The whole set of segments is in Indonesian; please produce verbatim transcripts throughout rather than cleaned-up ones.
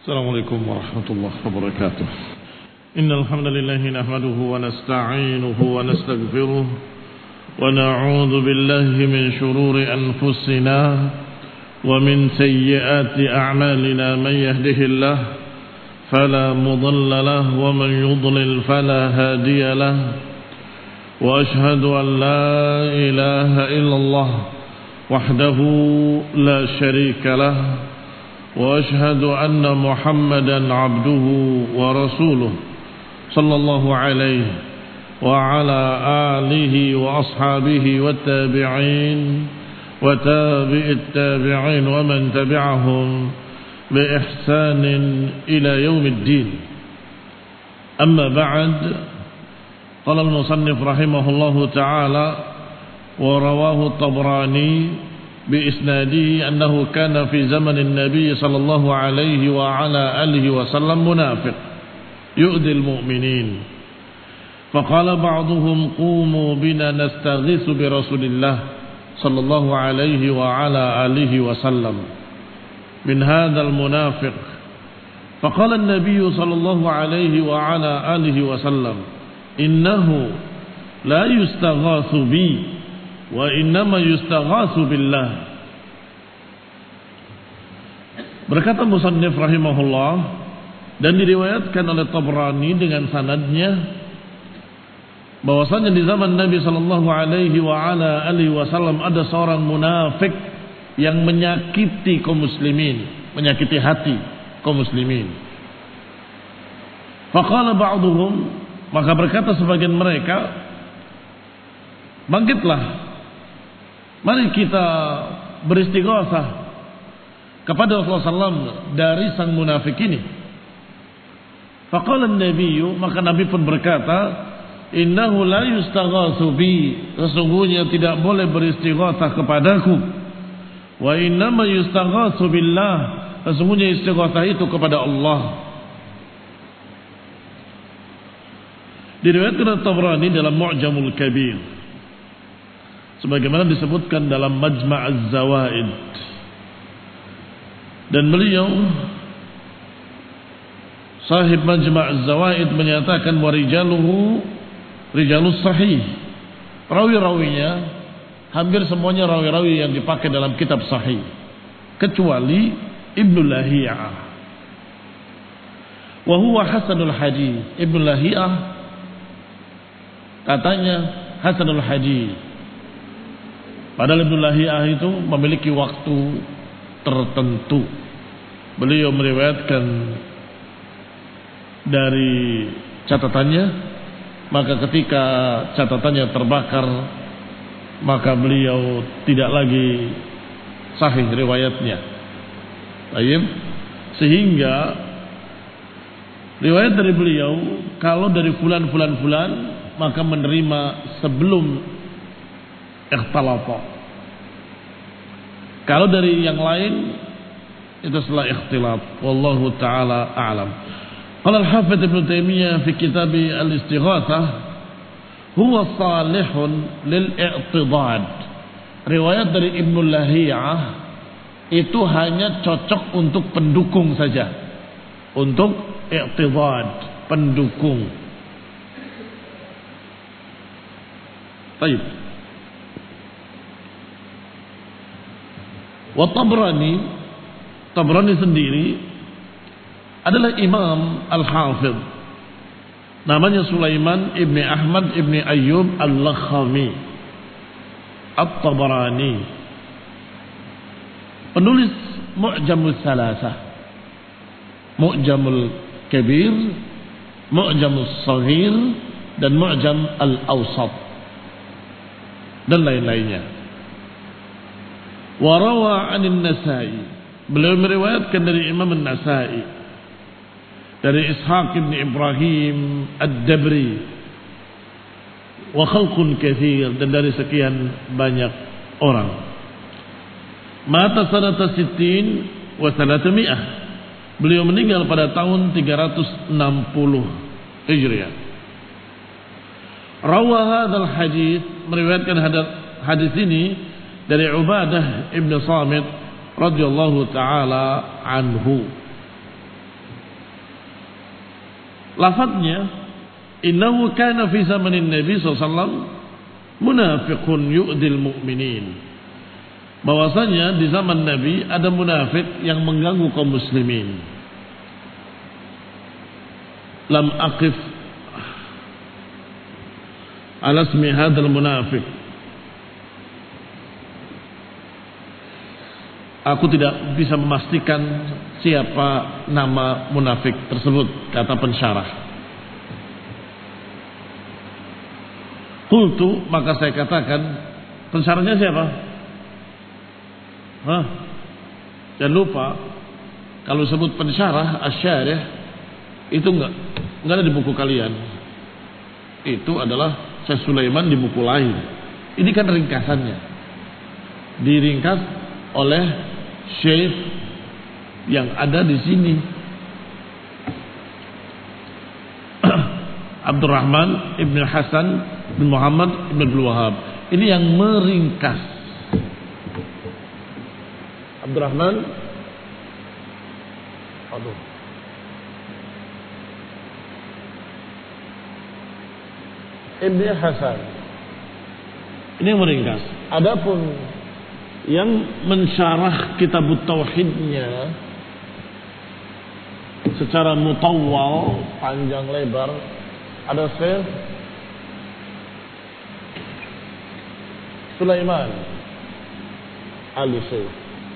السلام عليكم ورحمة الله وبركاته. إن الحمد لله نحمده ونستعينه ونستغفره ونعوذ بالله من شرور أنفسنا ومن سيئات أعمالنا. من يهده الله فلا مضل له ومن يضلل فلا هادي له. وأشهد أن لا إله إلا الله وحده لا شريك له. وأشهد أن محمدا عبده ورسوله صلى الله عليه وعلى آله وأصحابه والتابعين وتابع التابعين ومن تبعهم بإحسان إلى يوم الدين. أما بعد، قال المصنف رحمه الله تعالى: ورواه الطبراني بإسناده أنه كان في زمن النبي صلى الله عليه وعلى آله وسلم منافق يؤذي المؤمنين، فقال بعضهم: قوموا بنا نستغيث برسول الله صلى الله عليه وعلى آله وسلم من هذا المنافق. فقال النبي صلى الله عليه وعلى آله وسلم: إنه لا يستغاث بي wa innama yustaghatsu billah. Berkata musannif rahimahullah, dan diriwayatkan oleh Tabrani dengan sanadnya bahwasanya di zaman Nabi sallallahu alaihi wa ala alihi wasallam ada seorang munafik yang menyakiti kaum muslimin, menyakiti hati kaum muslimin. Faqala ba'duhum, maka berkata sebagian mereka, bangkitlah, mari kita beristighatsah kepada Rasulullah sallallahu alaihi wasallam dari sang munafik ini. Faqala an-nabiy, maka Nabi pun berkata, innahu la yustaghatsu bi, sesungguhnya tidak boleh beristighatsah kepadaku. Wa innama yustaghatsu billah, sesungguhnya istighatsah itu kepada Allah. Diriwayatkan Tabrani dalam Mu'jamul Kabir, sebagaimana disebutkan dalam Majma' Az-Zawaid, dan beliau sahib Majma' Az-Zawaid menyatakan wa rijaluhu rijalus sahih, rawi-rawinya hampir semuanya rawi-rawi yang dipakai dalam kitab sahih kecuali Ibnu Lahiyah. Wa huwa hasanul hadis, Ibnu Lahiyah katanya hasanul hadis. Padahal Ibnu Lahiyah itu memiliki waktu tertentu. Beliau meriwayatkan dari catatannya, maka ketika catatannya terbakar, maka beliau tidak lagi sahih riwayatnya. Baik, sehingga riwayat dari beliau kalau dari fulan-fulan-fulan maka menerima sebelum ikhtalafa. Kalau dari yang lain itu setelah ikhtilaf. Wallahu taala a'lam. Qala al-Hafidz Ibnu Taimiyah fi kitab al-Istighatsah, huwa salihun lil i'tidad. Riwayat dari Ibnu Lahiyah itu hanya cocok untuk pendukung saja. Untuk i'tidad, pendukung. Baik. Wa Tabrani, Tabrani sendiri adalah Imam Al-Hafidh, namanya Sulaiman ibni Ahmad ibni Ayyub Al-Lakhami At-Tabrani, penulis Mu'jamul Salasah, Mu'jamul Kabir, Mu'jamul Saghir, dan Mu'jam Al-Awsat, dan lain-lainnya. Warawa anin Nasai, beliau meriwayatkan dari Imam An-Nasai, dari Ishaq ibn Ibrahim Ad-Dabri, wa khalqun katsir, dan dari sekian banyak orang. Mata sanata sittin wa thalathami'ah, beliau meninggal pada tahun tiga ratus enam puluh Hijriah. Rawa hadzal hadis, meriwayatkan hadis ini dari Ubadah ibn Samit radhiyallahu taala anhu. lafadznya innahu kana fi zamanin Nabi sallallahu alaihi wasallam munafiqun yu'dil mu'minin. Bahwasanya di zaman Nabi ada munafik yang mengganggu kaum muslimin. Lam aqif ala ismi hadzal munafiq. Aku tidak bisa memastikan siapa nama munafik tersebut, kata pensyarah. Qultu, maka saya katakan, pensyarahnya siapa? Hah? Jangan lupa, kalau sebut pensyarah, asyarih, itu enggak, enggak ada di buku kalian. Itu adalah Syekh Sulaiman di buku lain. Ini kan ringkasannya. Diringkas oleh Syekh yang ada di sini. Abdurrahman Ibn Hasan bin Muhammad Ibn Abdul Wahab. Ini yang meringkas. Abdurrahman Aduh Ibn Hasan. Ini yang meringkas. Adapun yang mensyarah kitab tauhidnya secara mutawwal, panjang lebar, ada Syekh Sulaiman Al-Syekh.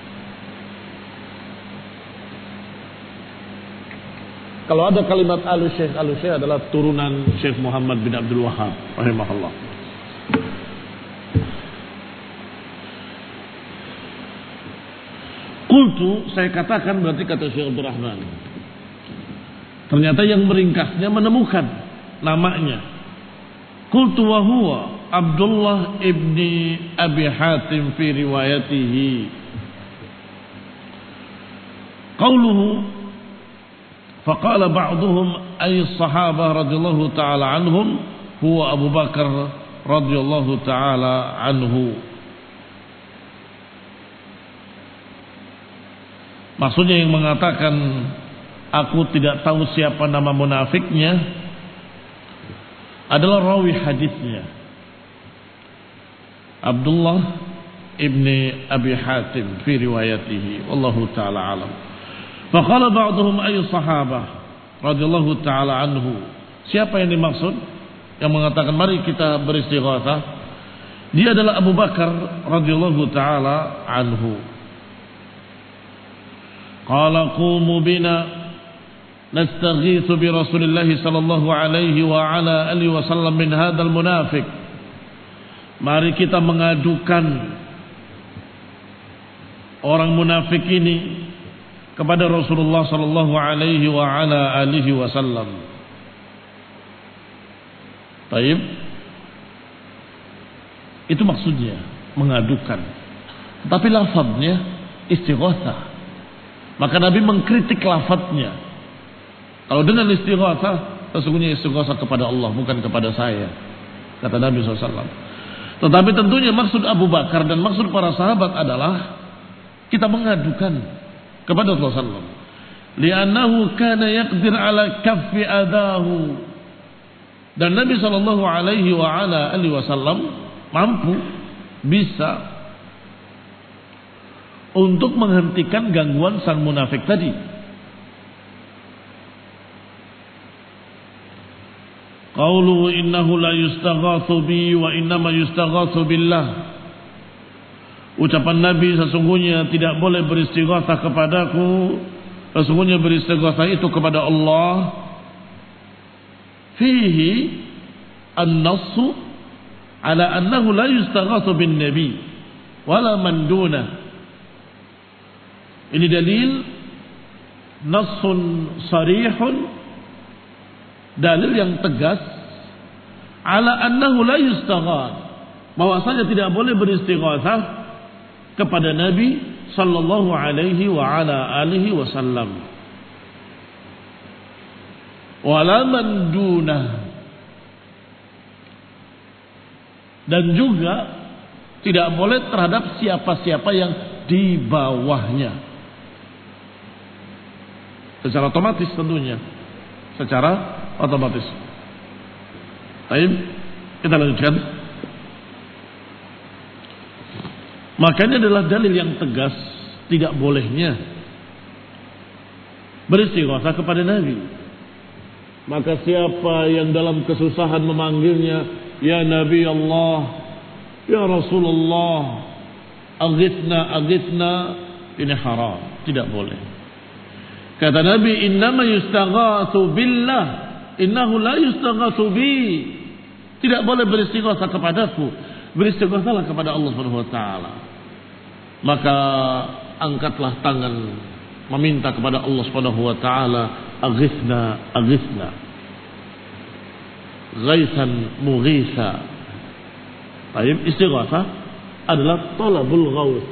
Kalau ada kalimat Al-Syekh, Al-Syekh adalah turunan Syekh Muhammad bin Abdul Wahab rahimahullah. Qultu, saya katakan, berarti kata Syekh Abdul Rahman. Ternyata yang meringkasnya menemukan namanya. Qultu wa huwa Abdullah ibni Abi Hatim fi riwayatihi. Qauluhu faqala ba'duhum ay sahabah radhiyallahu ta'ala anhum huwa Abu Bakar radhiyallahu ta'ala anhu. Maksudnya yang mengatakan aku tidak tahu siapa nama munafiknya adalah rawi hadisnya Abdullah ibni Abi Hatim fi riwayatihi wallahu ta'ala alam. Faqala ba'duhum ay sahabah radhiyallahu ta'ala anhu. Siapa yang dimaksud yang mengatakan mari kita beristighatsah? Dia adalah Abu Bakar radhiyallahu ta'ala anhu. Qala qumu bina nastaghitsu bi Rasulillah sallallahu alaihi wa ala alihi wasallam min hadzal munafiq. Mari kita mengadukan orang munafik ini kepada Rasulullah sallallahu alaihi wa ala alihi wasallam. Baik. Itu maksudnya mengadukan. Tapi lafaznya istighatsah. Maka Nabi mengkritik lafadznya. Kalau dengan istighatsah, sesungguhnya istighatsah kepada Allah, bukan kepada saya, kata Nabi shallallahu alaihi wasallam. Tetapi tentunya maksud Abu Bakar dan maksud para sahabat adalah kita mengadukan kepada Rasulullah shallallahu alaihi wasallam. Li'annahu kana yaqdir ala kaffi adahu. Dan Nabi shallallahu alaihi wa ala alihi wasallam mampu, bisa untuk menghentikan gangguan sang munafik tadi. Qauluhu innahu la yustaghatsu bi wa innama yustaghatsu billah. Ucapan Nabi sesungguhnya tidak boleh beristighatsah kepadaku, sesungguhnya beristighatsah itu kepada Allah. Fihi an-nassu ala annahu la yustaghatsu bin nabi wala man dunah. Ini dalil nassun sarihun, dalil yang tegas ala annahu la yustaghath, bahwasanya tidak boleh beristighatsah kepada Nabi sallallahu alaihi wa ala alihi wasallam. Wala man dunah, dan juga tidak boleh terhadap siapa-siapa yang di bawahnya. Secara otomatis tentunya, secara otomatis. Baik, kita lanjutkan. Makanya adalah dalil yang tegas tidak bolehnya beristighatsah kepada Nabi. Maka siapa yang dalam kesusahan memanggilnya, ya Nabi Allah, ya Rasulullah, aghithna aghithna, ini haram, tidak boleh. Kata Nabi, innama yustaghatsu billah, innahu la yustaghatsu bi. Tidak boleh beristighatsah kepadaku, beristighatsahlah kepada Allah Subhanahu wa taala. Maka angkatlah tangan meminta kepada Allah Subhanahu wa taala, aghithna aghithna, ghaisan mughitha. Baik, istighatsah adalah talabul ghaus.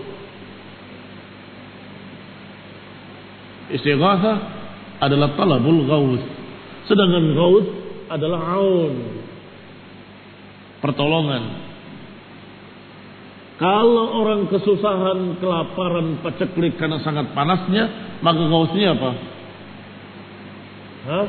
Istighatsah adalah talabul ghaus. Sedangkan ghaus adalah aun, pertolongan. Kalau orang kesusahan, kelaparan, paceklik karena sangat panasnya, maka gausnya apa? Hah?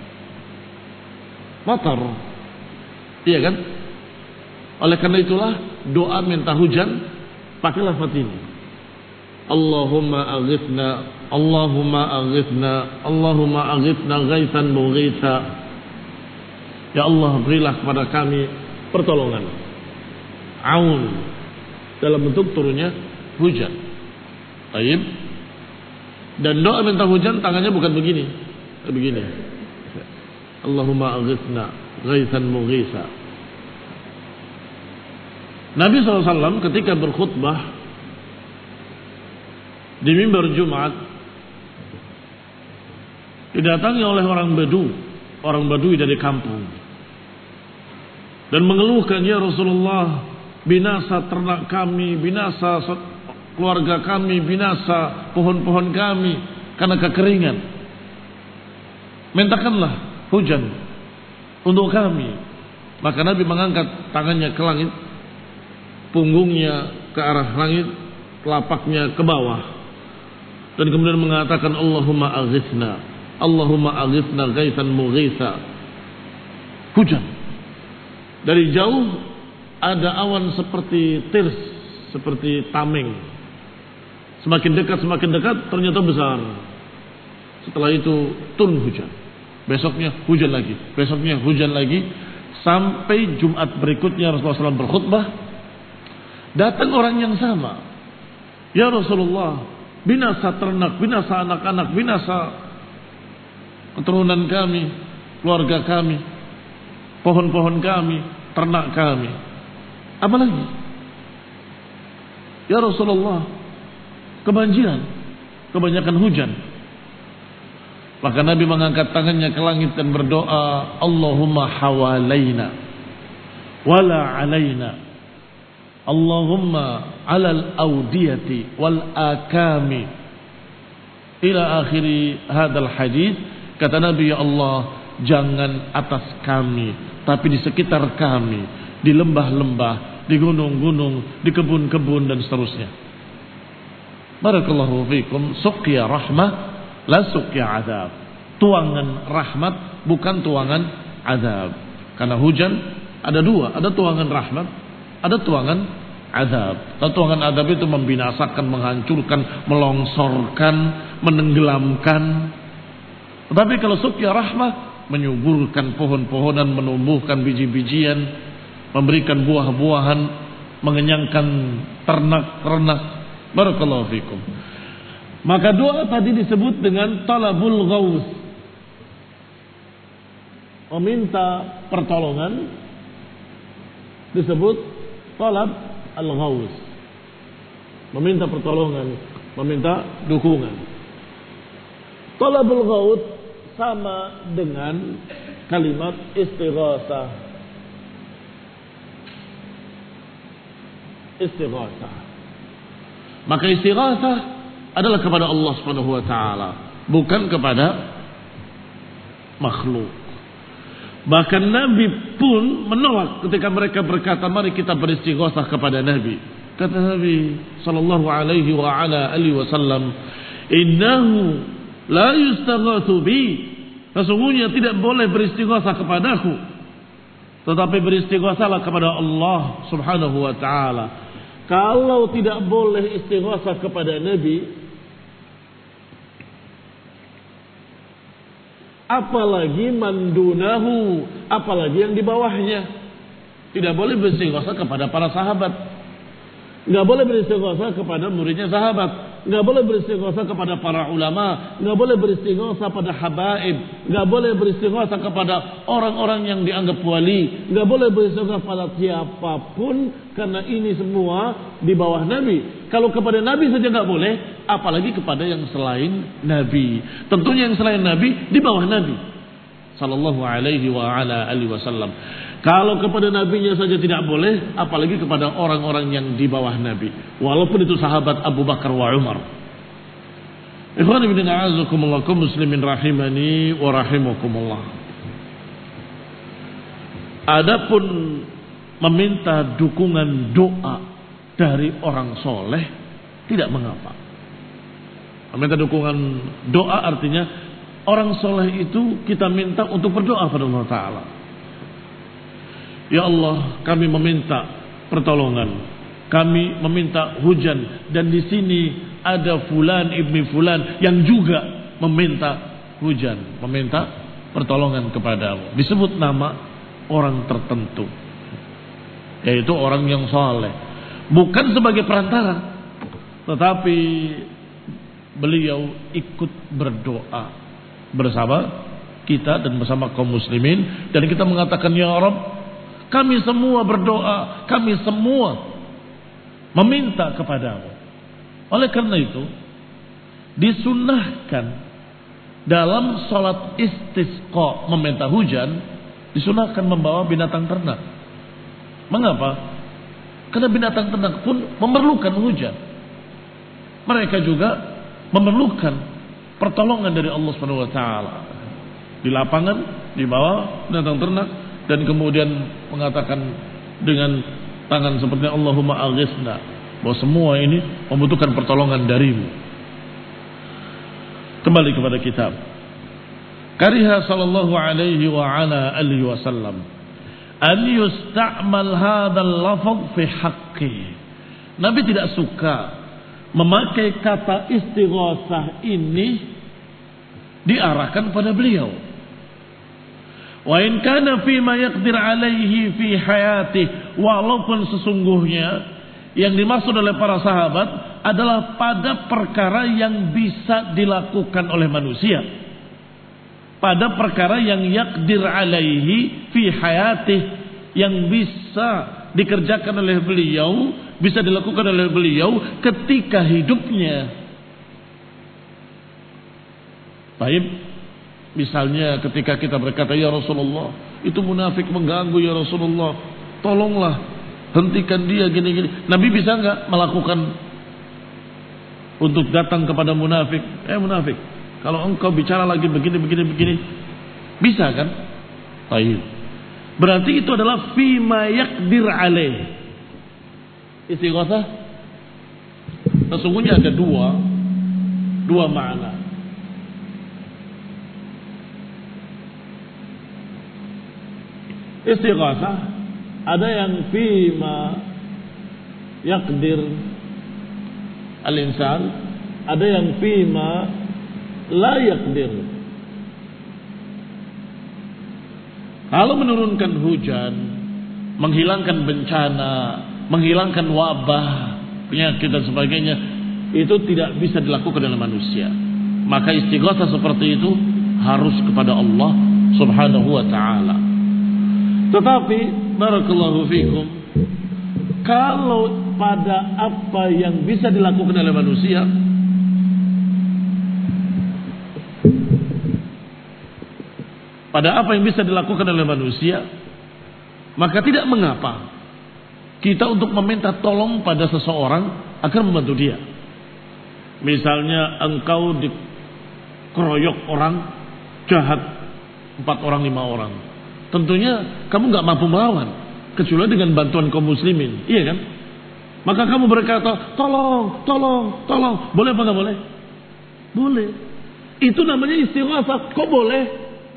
Matar. Iya kan? Oleh karena itulah doa minta hujan pakai lafaz ini. Allahumma aghithna, Allahumma aghithna, Allahumma aghithna ghaitsan mughitsa. Ya Allah, berilah kepada kami pertolongan, aun, dalam bentuk turunnya hujan. Baik. Dan doa minta hujan tangannya bukan begini, begini. Allahumma aghithna ghaitsan mughitsa. Nabi shallallahu alaihi wasallam ketika berkhutbah di mimbar Jumat didatangi oleh orang Badu, orang Badui dari kampung, dan mengeluhkan, ya Rasulullah, binasa ternak kami, binasa keluarga kami, binasa pohon-pohon kami karena kekeringan. Mintakanlah hujan untuk kami. Maka Nabi mengangkat tangannya ke langit, punggungnya ke arah langit, telapaknya ke bawah, dan kemudian mengatakan, Allahumma aghithna, Allahumma aghithna ghaitsan mughitsa. Hujan. Dari jauh ada awan seperti tirs, seperti tameng. Semakin dekat, semakin dekat, ternyata besar. Setelah itu turun hujan. Besoknya hujan lagi, besoknya hujan lagi, sampai Jumat berikutnya Rasulullah shallallahu alaihi wasallam berkhutbah. Datang orang yang sama. Ya Rasulullah, binasa ternak, binasa anak-anak, binasa keturunan kami, keluarga kami, pohon-pohon kami, ternak kami. Apa lagi? Ya Rasulullah, kebanjiran, kebanyakan hujan. Maka Nabi mengangkat tangannya ke langit dan berdoa, Allahumma hawalaina wala alaina, Allahumma alal awdiyati wal akami, ila akhiri hadal hadis. Kata Nabi, ya Allah, jangan atas kami, tapi di sekitar kami, di lembah-lembah, di gunung-gunung, di kebun-kebun, dan seterusnya. Barakallahu fikum. Suqya rahmah, la suqya azab. Tuangan rahmat, bukan tuangan azab. Karena hujan ada dua, ada tuangan rahmat, ada tuangan azab. Dan tuangan azab itu membinasakan, menghancurkan, melongsorkan, menenggelamkan. Tetapi kalau suqya rahmah, menyuburkan pohon-pohonan, menumbuhkan biji-bijian, memberikan buah-buahan, mengenyangkan ternak-ternak. Barakallahu fikum. Maka doa tadi disebut dengan talabul ghaus, meminta pertolongan, disebut talab al-ghaus, meminta pertolongan, meminta dukungan. Talabul ghaus sama dengan kalimat istighatsah. Istighatsah. Maka istighatsah adalah kepada Allah Subhanahu wa taala, bukan kepada makhluk. Bahkan Nabi pun menolak ketika mereka berkata, mari kita beristighatsah kepada Nabi. Kata Nabi sallallahu alaihi wa ala alihi wasallam, innahu la yustaghatsu bi, Sesungguhnya tidak boleh beristighosah kepadaku, tetapi beristighosahlah kepada Allah Subhanahu wa taala. Kalau tidak boleh istighosah kepada Nabi, apalagi mandunahu, apalagi yang di bawahnya. Tidak boleh beristighosah kepada para sahabat, nggak boleh beristighosah kepada muridnya sahabat, nggak boleh beristighosah kepada para ulama, nggak boleh beristighosah pada habaib, nggak boleh beristighosah kepada orang-orang yang dianggap wali, nggak boleh beristighosah pada siapapun, karena ini semua di bawah Nabi. Kalau kepada Nabi saja nggak boleh, apalagi kepada yang selain Nabi. Tentunya yang selain Nabi di bawah Nabi sallallahu alaihi wa ala alihi wasallam. Kalau kepada nabinya saja tidak boleh, apalagi kepada orang-orang yang di bawah Nabi, walaupun itu sahabat Abu Bakar wa Umar. Ikhwan ibn a'azakumullah kaum muslimin rahimani wa rahimakumullah. Adapun meminta dukungan doa dari orang soleh tidak mengapa. Meminta dukungan doa artinya orang soleh itu kita minta untuk berdoa pada Allah Ta'ala. Ya Allah, kami meminta pertolongan, kami meminta hujan, dan di sini ada fulan ibni fulan yang juga meminta hujan, meminta pertolongan kepadamu. Disebut nama orang tertentu, yaitu orang yang saleh, bukan sebagai perantara, tetapi beliau ikut berdoa bersama kita dan bersama kaum muslimin, dan kita mengatakan, ya Rabb, kami semua berdoa, kami semua meminta kepadamu. Oleh karena itu, disunnahkan dalam sholat istisqa meminta hujan, disunnahkan membawa binatang ternak. Mengapa? Karena binatang ternak pun memerlukan hujan. Mereka juga memerlukan pertolongan dari Allah Subhanahu wa taala. Di lapangan dibawa binatang ternak, dan kemudian mengatakan dengan tangan seperti Allahumma aghithna, bahwa semua ini membutuhkan pertolongan darimu. Kembali kepada kitab. Kariha sallallahu alaihi wa ala alihi wasallam an yusta'mal hadzal lafaz fi haqqi. Nabi tidak suka memakai kata istighosah ini diarahkan pada beliau. Wa in kana fi ma yaqdir alaihi fi hayati, walaupun sesungguhnya yang dimaksud oleh para sahabat adalah pada perkara yang bisa dilakukan oleh manusia, pada perkara yang yaqdir alaihi fi hayati, yang bisa dikerjakan oleh beliau, bisa dilakukan oleh beliau ketika hidupnya. Baik. Misalnya ketika kita berkata, ya Rasulullah, itu munafik mengganggu ya Rasulullah, tolonglah hentikan dia gini-gini. Nabi bisa nggak melakukan untuk datang kepada munafik? Eh munafik, kalau engkau bicara lagi begini-begini begini, bisa kan? Baik. Berarti itu adalah fima yaqdir alaih. Istighosah sesungguhnya ada dua dua makna. Istighosah ada yang fima yaqdir al-insan, ada yang fima la yaqdir. Kalau menurunkan hujan, menghilangkan bencana, menghilangkan wabah, penyakit dan sebagainya, itu tidak bisa dilakukan oleh manusia. Maka istighosah seperti itu harus kepada Allah Subhanahu wa taala. Tetapi barakallahu fikum, kalau pada apa yang bisa dilakukan oleh manusia, pada apa yang bisa dilakukan oleh manusia, maka tidak mengapa kita untuk meminta tolong pada seseorang agar membantu dia. Misalnya engkau dikeroyok orang jahat, empat orang lima orang, tentunya kamu nggak mampu melawan kecuali dengan bantuan kaum muslimin, iya kan? Maka kamu berkata, tolong, tolong, tolong. Boleh apa nggak boleh? Boleh. Itu namanya istighosah. Kok boleh?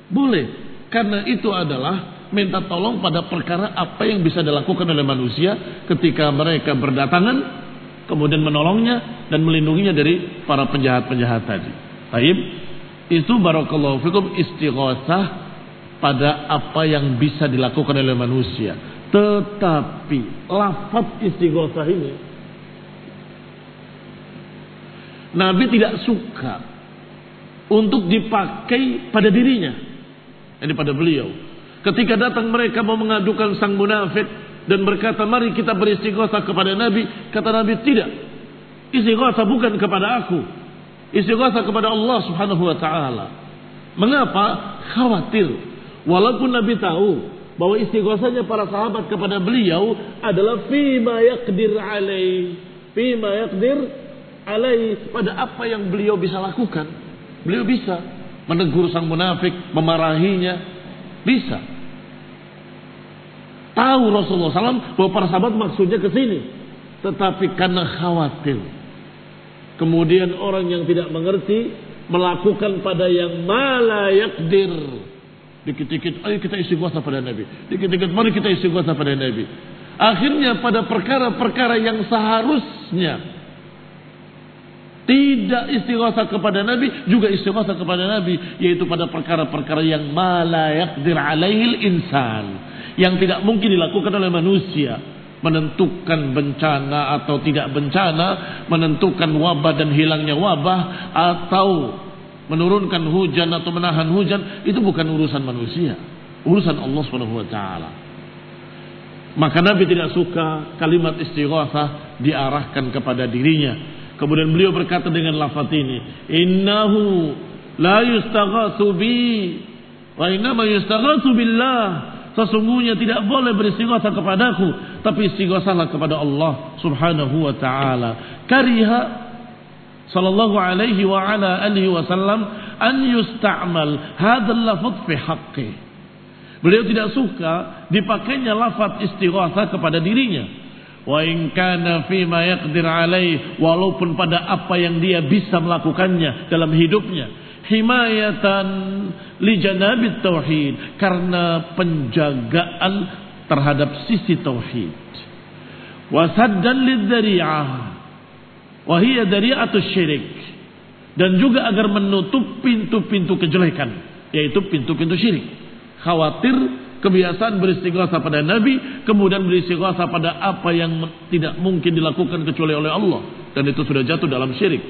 Boleh. Karena itu adalah minta tolong pada perkara apa yang bisa dilakukan oleh manusia ketika mereka berdatangan, kemudian menolongnya dan melindunginya dari para penjahat-penjahat tadi. Baik, itu barakallahu fikum istighosah pada apa yang bisa dilakukan oleh manusia. Tetapi lafaz istighosah ini Nabi tidak suka untuk dipakai pada dirinya, jadi pada beliau. Ketika datang mereka mau mengadukan sang munafik dan berkata, mari kita beristighosah kepada Nabi, kata Nabi, tidak. Istighosah bukan kepada aku, istighosah kepada Allah Subhanahu wa taala. Mengapa? Khawatir. Walaupun Nabi tahu bahwa istighosahnya para sahabat kepada beliau adalah fima yaqdir alaih, fima yaqdir alaih, pada apa yang beliau bisa lakukan. Beliau bisa menegur sang munafik, memarahinya, bisa. Tahu Rasulullah shallallahu alaihi wasallam bahwa para sahabat maksudnya ke sini, tetapi karena khawatir, kemudian orang yang tidak mengerti melakukan pada yang mala yakdir. Dikit-dikit, ayo kita istighosah pada Nabi. Dikit-dikit, mari kita istighosah pada Nabi. Akhirnya pada perkara-perkara yang seharusnya tidak istighosah kepada Nabi, juga istighosah kepada Nabi, yaitu pada perkara-perkara yang mala yakdir alaihil insan, yang tidak mungkin dilakukan oleh manusia. Menentukan bencana atau tidak bencana, menentukan wabah dan hilangnya wabah, atau menurunkan hujan atau menahan hujan, itu bukan urusan manusia, urusan Allah Subhanahu wa taala. Maka Nabi tidak suka kalimat istighosah diarahkan kepada dirinya. Kemudian beliau berkata dengan lafaz ini, innahu la yustaghatsu bi wa innama yustaghatsu billah. Sesungguhnya tidak boleh beristighosah kepadaku, tapi istighosahlah kepada Allah Subhanahu wa taala. Kariha sallallahu alaihi wa ala alihi wasallam an yusta'mal hadzal lafaz fi haqqi. Beliau tidak suka dipakainya lafaz istighosah kepada dirinya. Wa in kana fi ma yaqdir alaih, walaupun pada apa yang dia bisa melakukannya dalam hidupnya, himayatan li janabit tauhid, karena penjagaan terhadap sisi tauhid, wa saddan lidzari'ah wa hiya dari'atus syirik, dan juga agar menutup pintu-pintu kejelekan, yaitu pintu-pintu syirik. Khawatir kebiasaan beristighosah pada Nabi, kemudian beristighosah pada apa yang tidak mungkin dilakukan kecuali oleh Allah, dan itu sudah jatuh dalam syirik.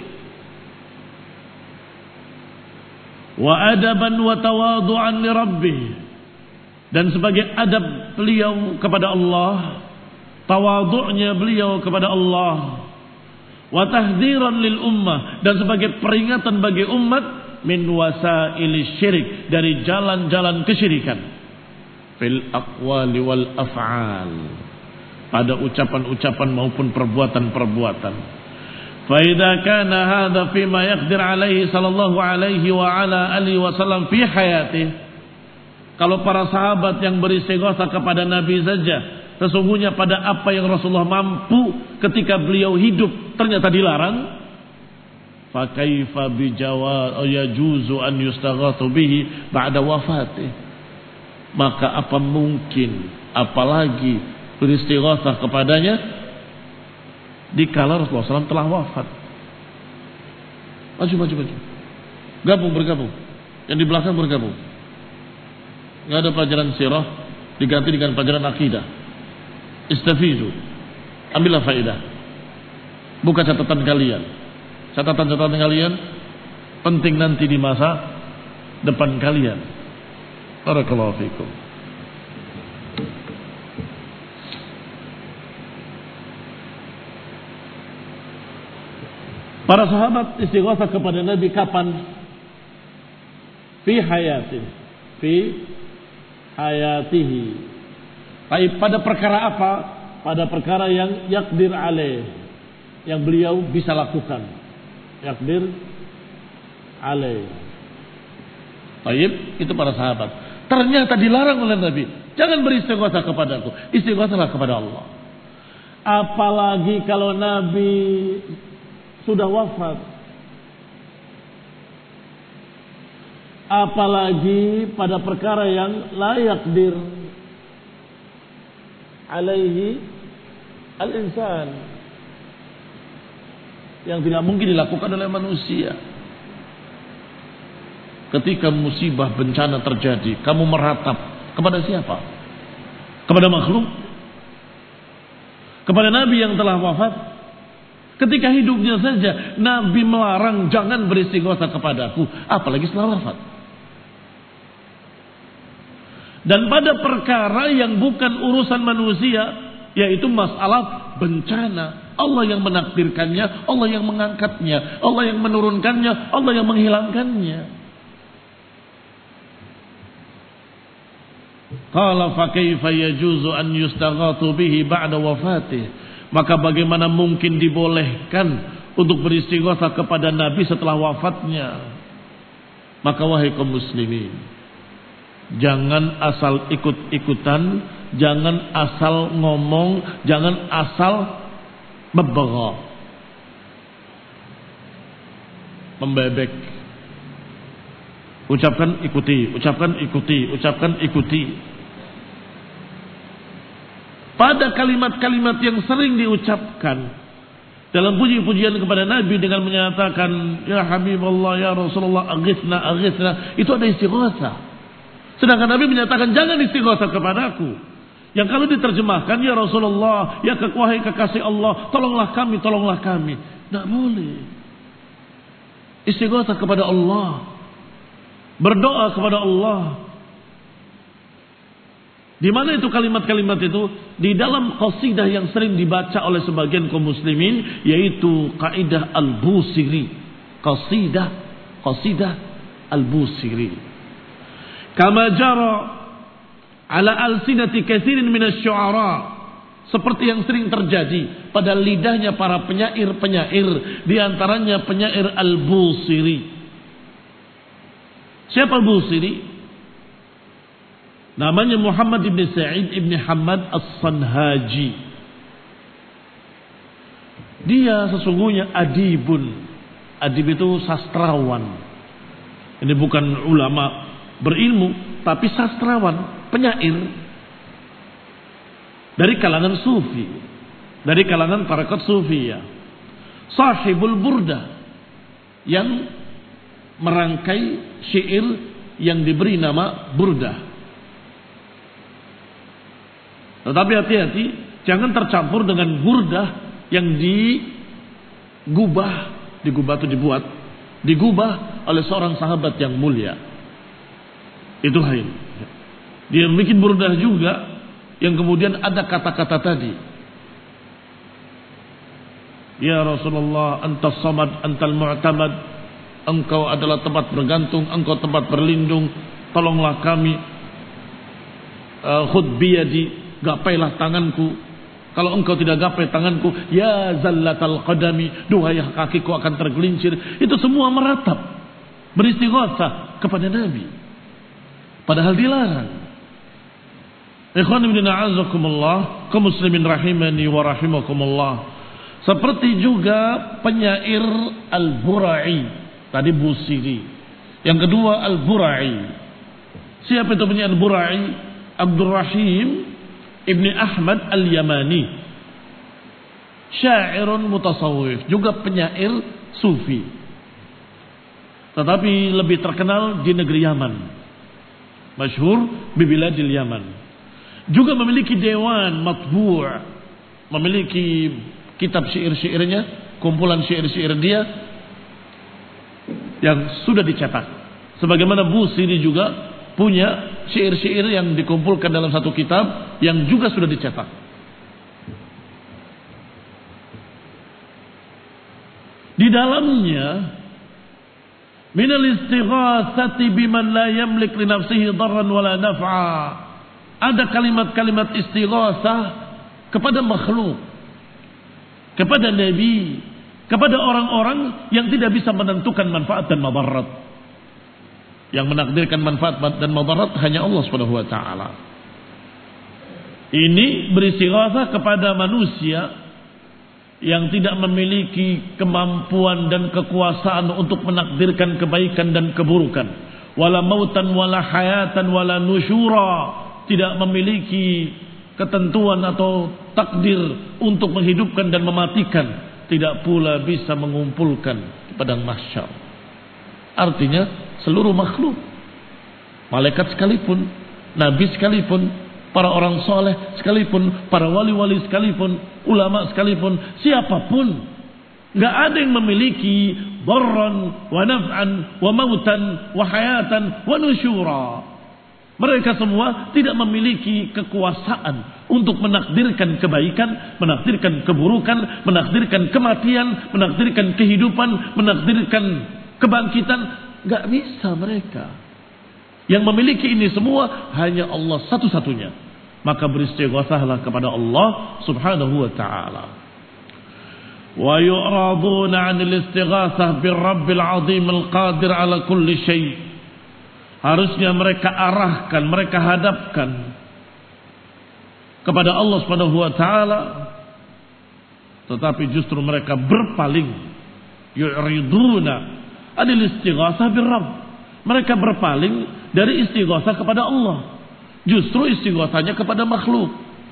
Wa adaban wa tawadhu'an li rabbih, dan sebagai adab beliau kepada Allah, tawadhu'nya beliau kepada Allah, wa tahdziran lil ummah, dan sebagai peringatan bagi umat min wasaili syirik, dari jalan-jalan kesyirikan, fil aqwali wal af'al, pada ucapan-ucapan maupun perbuatan-perbuatan. Fa idza kana hadza fi ma yaqdir alaihi sallallahu alaihi wa ala alihi wasallam fi hayatihi, kalau para sahabat yang beristighosah kepada Nabi saja sesungguhnya pada apa yang Rasulullah mampu ketika beliau hidup ternyata dilarang, fa kaifa bi jawaz yajuzu an yustaghatsu bihi ba'da wafatih, maka apa mungkin apalagi beristighosah kepadanya dikala Rasulullah shallallahu alaihi wasallam telah wafat. Maju, maju, maju. Gabung, bergabung. Yang di belakang bergabung. Nggak ada pelajaran sirah, diganti dengan pelajaran akidah. Istafizu. Ambillah faedah. Buka catatan kalian. Catatan-catatan kalian penting nanti di masa depan kalian. Barakallahu fikum. Para sahabat istighosah kepada Nabi kapan? Fi hayatihi, fi hayatihi. Tapi pada perkara apa? Pada perkara yang yakdir alaih, yang beliau bisa lakukan. Yakdir alaih. Baik, itu para sahabat. Ternyata dilarang oleh Nabi. Jangan beristighosah kepadaku, istighosahlah kepada Allah. Apalagi kalau Nabi sudah wafat, apalagi pada perkara yang la yaqdir alaihi al-insan, yang tidak mungkin dilakukan oleh manusia. Ketika musibah bencana terjadi, kamu meratap kepada siapa? Kepada makhluk? Kepada Nabi yang telah wafat? Ketika hidupnya saja Nabi melarang jangan beristighotsah kepadaku, apalagi setelah wafat. Dan pada perkara yang bukan urusan manusia, yaitu masalah bencana, Allah yang menakdirkannya, Allah yang mengangkatnya, Allah yang menurunkannya, Allah yang menghilangkannya. Qala fa kaifa yajuzu an yustaghathu bihi ba'da wafatih. Maka bagaimana mungkin dibolehkan untuk beristighotsah kepada Nabi setelah wafatnya? Maka wahai kaum muslimin, jangan asal ikut-ikutan, jangan asal ngomong, jangan asal membegok, membebek. Ucapkan ikuti, ucapkan ikuti, ucapkan ikuti. Pada kalimat-kalimat yang sering diucapkan dalam puji-pujian kepada Nabi dengan menyatakan ya Habibullah, ya Rasulullah, aghithna, aghithna, itu ada istighatsah. Sedangkan Nabi menyatakan jangan istighatsah kepadaku. Yang kalau diterjemahkan ya Rasulullah, ya wahai kekasih Allah, tolonglah kami, tolonglah kami. Tidak boleh. Istighatsah kepada Allah, berdoa kepada Allah. Di mana itu kalimat-kalimat itu? Di dalam qasidah yang sering dibaca oleh sebagian kaum muslimin, yaitu kaidah Al-Busiri. Qasidah, qasidah Al-Busiri. Kama jara ala alsinati katsirin minasy-syu'ara, seperti yang sering terjadi pada lidahnya para penyair-penyair, di antaranya penyair Al-Busiri. Siapa Al-Busiri? Namanya Muhammad ibn Sa'id ibn Hamad As-Sanhaji. Dia sesungguhnya adibun. Adib itu sastrawan. Ini bukan ulama berilmu, tapi sastrawan, penyair. Dari kalangan sufi, dari kalangan tarekat sufiyah. Sahibul Burdah, yang merangkai syair yang diberi nama Burdah. Tetapi hati-hati, jangan tercampur dengan burdah yang digubah, digubah itu dibuat, digubah oleh seorang sahabat yang mulia. Itu lain. Dia bikin burdah juga, yang kemudian ada kata-kata tadi. Ya Rasulullah, antas samad, antal mu'tamad, engkau adalah tempat bergantung, engkau tempat berlindung, tolonglah kami. Uh, khud biyadi, gapailah tanganku. Kalau engkau tidak gapai tanganku, ya zallatal qadami, duhai kakiku akan tergelincir. Itu semua meratap, beristighatsah kepada Nabi, padahal dilarang. Ikhwan ibn a'azakumullah, kaum muslimin rahimani wa rahimakumullah. Seperti juga penyair Al-Burai, tadi Busiri. Yang kedua Al-Burai. Siapa itu penyair Al-Burai? Abdurrahim Ibni Ahmad Al-Yamani, syairun mutasawwif, juga penyair sufi, tetapi lebih terkenal di negeri Yaman, masyhur bibiladil Yaman. Juga memiliki dewan matbu', memiliki kitab syair-syairnya, kumpulan syair-syair dia yang sudah dicetak. Sebagaimana Busiri juga punya syair-syair yang dikumpulkan dalam satu kitab yang juga sudah dicetak. Di dalamnya minal istighatsati biman la yamlik li nafsihi darran wala naf'a, ada kalimat-kalimat istighatsah kepada makhluk, kepada nabi, kepada orang-orang yang tidak bisa menentukan manfaat dan madarat. Yang menakdirkan manfaat dan madarat hanya Allah Subhanahu wa taala. Ini beristighatsah kepada manusia yang tidak memiliki kemampuan dan kekuasaan untuk menakdirkan kebaikan dan keburukan. wala mautan wala hayatan wala nusyura, tidak memiliki ketentuan atau takdir untuk menghidupkan dan mematikan, tidak pula bisa mengumpulkan di padang mahsyar. Artinya seluruh makhluk, malaikat sekalipun, nabi sekalipun, para orang soleh sekalipun, para wali-wali sekalipun, ulama sekalipun, siapapun, nggak ada yang memiliki darran wa naf'an wa mautan wa hayatan wa nusyura. Mereka semua tidak memiliki kekuasaan untuk menakdirkan kebaikan, menakdirkan keburukan, menakdirkan kematian, menakdirkan kehidupan, menakdirkan kebangkitan. Gak bisa mereka. Yang memiliki ini semua hanya Allah satu-satunya. Maka beristighosahlah kepada Allah subhanahu wa ta'ala. Wa yu'raduna 'anil istighasah birrabbil 'azim al-qadir 'ala kulli syai'. Harusnya mereka arahkan, mereka hadapkan kepada Allah Subhanahu wa taala, tetapi justru mereka berpaling. Yu'riduna 'anil istighasah birrabb. Mereka berpaling dari istighasah kepada Allah. Justru istighasahnya kepada makhluk.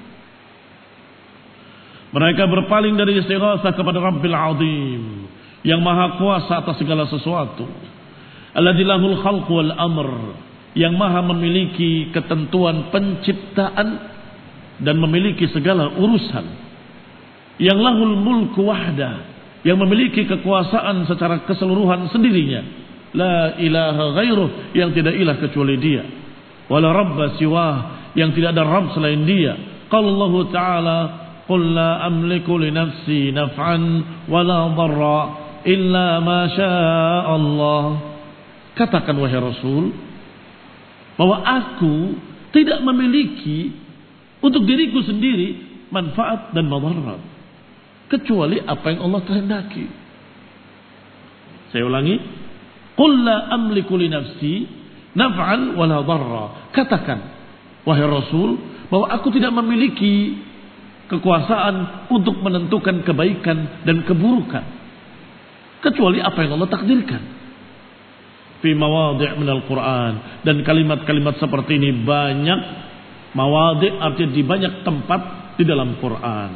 Mereka berpaling dari istighasah kepada Rabbil Azim, yang maha kuasa atas segala sesuatu. Alladzi lahul khalq wal amr, yang maha memiliki ketentuan penciptaan dan memiliki segala urusan. Yang lahul mulku wahda, yang memiliki kekuasaan secara keseluruhan sendirinya. La ilaha ghairuh, yang tidak ilah kecuali dia. Wala rabba siwah, yang tidak ada rabb selain dia. Qala Allah Ta'ala, qul la amliku li nafsi naf'an wala dharra illa ma syaa Allah. Katakan wahai Rasul, bahwa aku tidak memiliki untuk diriku sendiri manfaat dan madarat kecuali apa yang Allah kehendaki. Saya ulangi, qul la amliku li nafsi naf'an wala dharra. Katakan wahai Rasul, bahwa aku tidak memiliki kekuasaan untuk menentukan kebaikan dan keburukan kecuali apa yang Allah takdirkan. Fi mawadhi' minal Qur'an, dan kalimat-kalimat seperti ini banyak, mawadhi' artinya di banyak tempat di dalam Quran.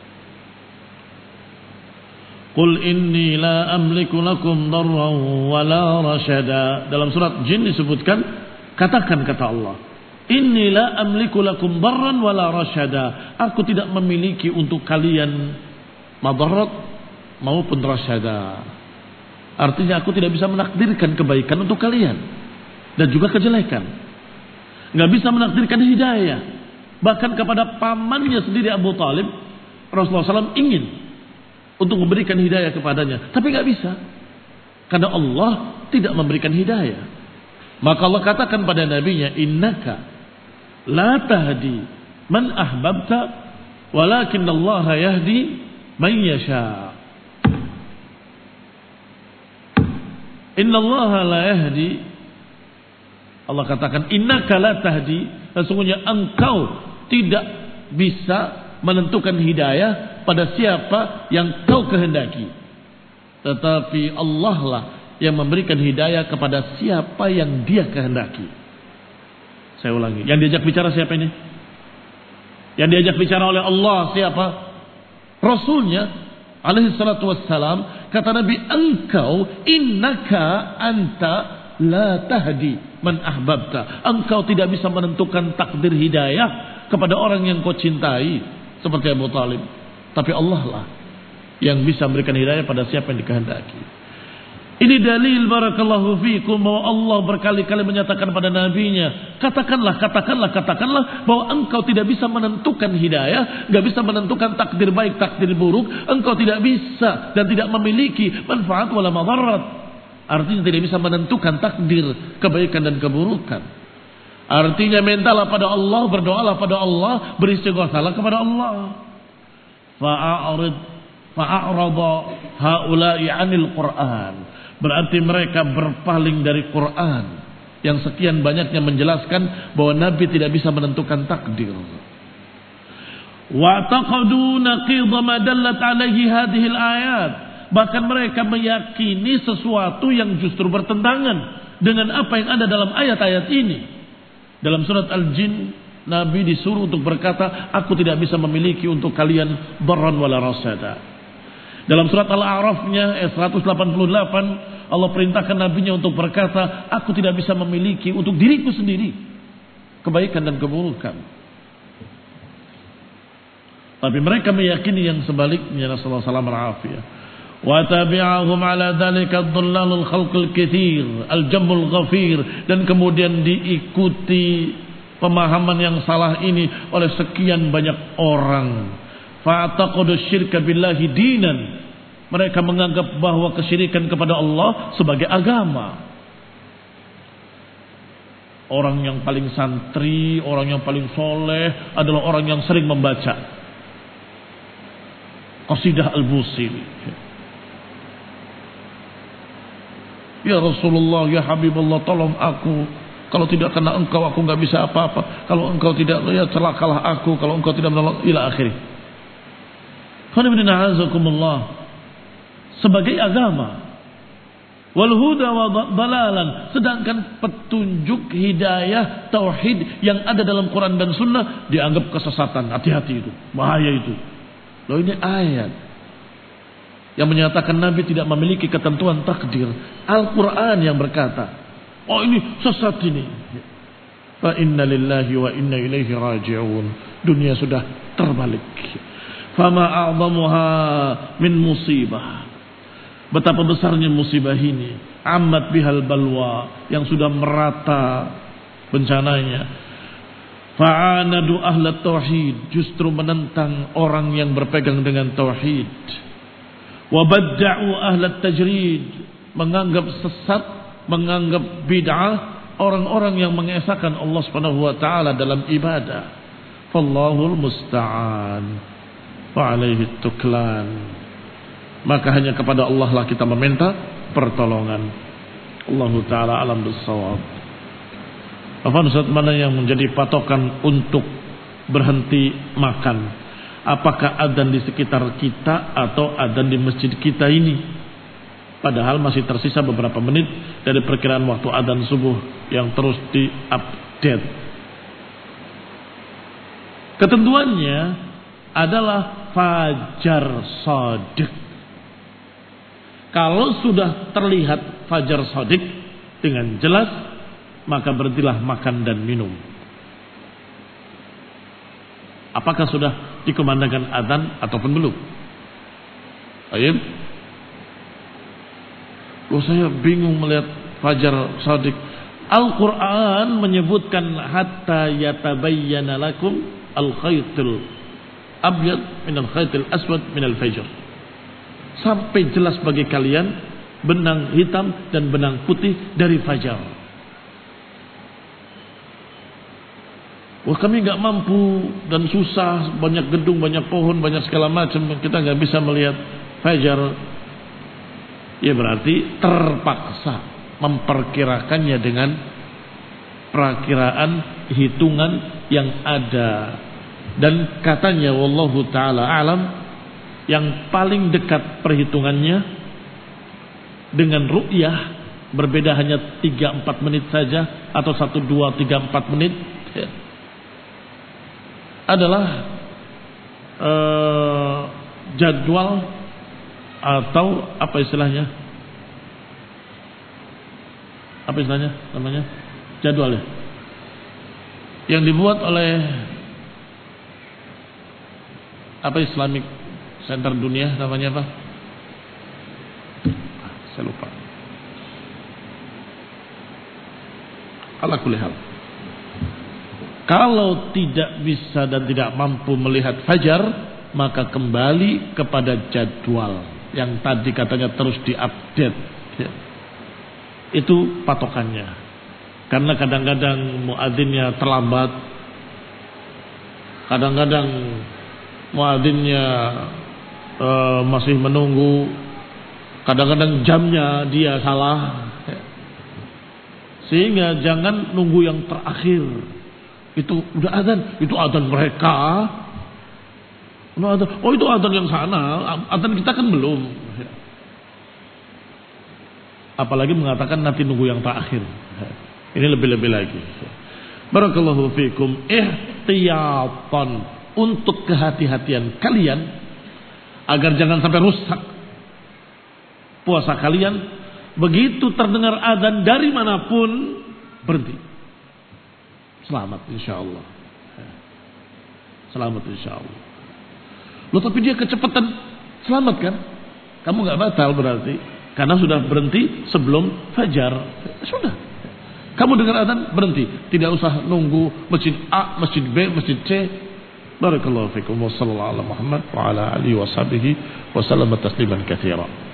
Qul inni la amliku lakum darran wala rasyada. Dalam surat Jin disebutkan, katakan kata Allah, inni la amliku lakum darran wala rasyada. Aku tidak memiliki untuk kalian madarat maupun rasyada. Artinya aku tidak bisa menakdirkan kebaikan untuk kalian dan juga kejelekan. Nggak bisa menakdirkan hidayah. Bahkan kepada pamannya sendiri Abu Talib, Rasulullah shallallahu alaihi wasallam ingin untuk memberikan hidayah kepadanya, tapi nggak bisa karena Allah tidak memberikan hidayah. Maka Allah katakan pada nabinya, innaka la tahdi man ahbabta walakin Allah yahdi man yasha. Inna Allah la yahdi, Allah katakan innaka la tahdi, sesungguhnya engkau tidak bisa menentukan hidayah pada siapa yang kau kehendaki, tetapi Allah lah yang memberikan hidayah kepada siapa yang dia kehendaki. Saya ulangi, yang diajak bicara siapa ini? Yang diajak bicara oleh Allah siapa? Rasulnya alaihi salatu wassalam. Kata Nabi, engkau innaka anta la tahdi man ahbabta. Engkau tidak bisa menentukan takdir hidayah kepada orang yang kau cintai seperti Abu Talib, tapi Allah lah yang bisa memberikan hidayah pada siapa yang dikehendaki. Ini dalil barakallahu fikum bahwa Allah berkali-kali menyatakan pada nabinya, katakanlah, katakanlah, katakanlah bahwa engkau tidak bisa menentukan hidayah, gak bisa menentukan takdir baik, takdir buruk. Engkau tidak bisa dan tidak memiliki manfaat wala madarat. Artinya tidak bisa menentukan takdir kebaikan dan keburukan. Artinya mintalah pada Allah, berdoalah pada Allah, beristighosahlah kepada Allah. Fa'arid fa'arada haula'i 'anil Qur'an. Berarti mereka berpaling dari Quran yang sekian banyaknya menjelaskan bahwa Nabi tidak bisa menentukan takdir. Wa taqadu naqidha ma dallat alaihi hadhil ayat. Bahkan mereka meyakini sesuatu yang justru bertentangan dengan apa yang ada dalam ayat-ayat ini. Dalam surat Al-Jin, Nabi disuruh untuk berkata, aku tidak bisa memiliki untuk kalian darran wala rasada. Dalam surat Al-A'rafnya ayat seratus delapan puluh delapan, Allah perintahkan nabinya untuk berkata, aku tidak bisa memiliki untuk diriku sendiri kebaikan dan keburukan. Tapi mereka meyakini yang sebaliknya. Rasulullah sallallahu alaihi wasallam wa tabi'ahum ala dzalika ad-dhallalul khalqul katsir al-jammul ghafir, dan kemudian diikuti pemahaman yang salah ini oleh sekian banyak orang. Fa'taqadu syirka billahi dinan, mereka menganggap bahwa kesyirikan kepada Allah sebagai agama. Orang yang paling santri, orang yang paling soleh adalah orang yang sering membaca qasidah Al-Busiri. Ya Rasulullah, ya Habibullah, tolong aku. Kalau tidak kena engkau, aku nggak bisa apa-apa. Kalau engkau tidak, ya celakalah aku. Kalau engkau tidak menolong, ila akhirih. Sebagai agama. Wal huda wa dalalan. Sedangkan petunjuk, hidayah, tauhid yang ada dalam Quran dan Sunnah dianggap kesesatan. Hati-hati itu, bahaya itu. Loh, ini ayat yang menyatakan Nabi tidak memiliki ketentuan takdir. Al-Quran yang berkata, oh ini sesat ini. Fa inna lillahi wa inna ilaihi raji'un. Dunia sudah terbalik. Fama a'zamuha min musibah. Betapa besarnya musibah ini. Ammat bihal balwa, yang sudah merata bencananya. Fa'anadu ahlat tauhid, justru menentang orang yang berpegang dengan tauhid. Wabadda'u ahlat tajrid, menganggap sesat, menganggap bid'ah orang-orang yang mengesahkan Allah Subhanahu wa taala dalam ibadah. Fallahul musta'an wa alaihi tuklan. Maka hanya kepada Allah lah kita meminta pertolongan. Allah taala alam bissawab. Apa Ustaz, mana yang menjadi patokan untuk berhenti makan? Apakah adzan di sekitar kita atau adzan di masjid kita ini? Padahal masih tersisa beberapa menit dari perkiraan waktu adzan subuh yang terus diupdate. Ketentuannya adalah fajar shadiq. Kalau sudah terlihat fajar shadiq dengan jelas, maka berhentilah makan dan minum. Apakah sudah dikumandangkan adzan ataupun belum? Ayo. Oh, saya bingung melihat fajar shadiq. Al-Quran menyebutkan hatta yatabayyana lakum al-khaytul abyad minal khaytil aswad minal fajr. Sampai jelas bagi kalian benang hitam dan benang putih dari fajar. Wah, kami nggak mampu dan susah, banyak gedung, banyak pohon, banyak segala macam, kita nggak bisa melihat fajar. Ya berarti terpaksa memperkirakannya dengan perakiraan hitungan yang ada. Dan katanya wallahu taala alam, yang paling dekat perhitungannya dengan ru'yah berbeda hanya tiga empat menit saja atau satu dua tiga empat menit ya, adalah uh, jadwal atau apa istilahnya? Apa istilahnya? Namanya jadwal ya. Yang dibuat oleh apa Islamic Center Dunia, namanya apa? Saya lupa. Ala kulli hal. Kalau tidak bisa dan tidak mampu melihat fajar, maka kembali kepada jadwal yang tadi katanya terus diupdate. Ya. Itu patokannya. Karena kadang-kadang muadzinnya terlambat, kadang-kadang muadzinnya uh, masih menunggu, kadang-kadang jamnya dia salah. Ya. Sehingga jangan nunggu yang terakhir. Itu udah adzan, itu adzan mereka. Oh itu adzan yang sana, adzan kita kan belum. Apalagi mengatakan nanti nunggu yang terakhir. Ini lebih-lebih lagi. Barakallahu fikum, ihtiyatan, untuk kehati-hatian kalian agar jangan sampai rusak puasa kalian. Begitu terdengar azan dari manapun, berhenti. Selamat insyaallah. Selamat insyaallah. Loh, tapi dia kecepatan, selamat kan? Kamu nggak batal berarti, karena sudah berhenti sebelum fajar. Sudah. Kamu dengar azan, berhenti. Tidak usah nunggu masjid A, masjid B, masjid C. Barakallahu fikum wa sallallahu ala Muhammad wa ala alihi wa sahbihi wa sallama tasliman katsira.